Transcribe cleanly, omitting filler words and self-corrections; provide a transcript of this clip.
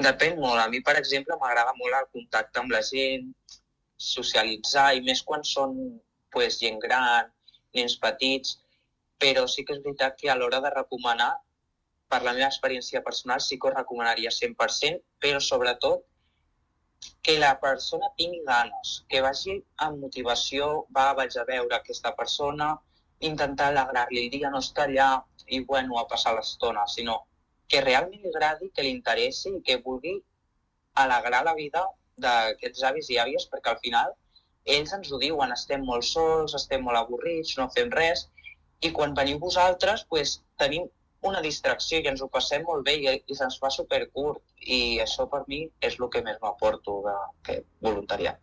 Depèn molt. A mi, per exemple, m'agrada molt el contacte amb la gent, socialitzar, i més quan són gent gran, nens petits, però sí que és veritat que a l'hora de recomanar, per la meva experiència personal, sí que ho recomanaria 100%, però sobretot que la persona tingui ganes, que vagi amb motivació, vaig a veure aquesta persona, intentar alegrar-li el dia, no estar allà i, a passar l'estona, sinó que realment li agradi, que li interessi i que vulgui alegrar la vida d'aquests avis i àvies, perquè al final ells ens ho diuen, estem molt sols, estem molt avorrits, no fem res, i quan veniu vosaltres tenim una distracció i ens ho passem molt bé i se'ns fa supercurt, i això per mi és el que més m'aporto d'aquest voluntariat.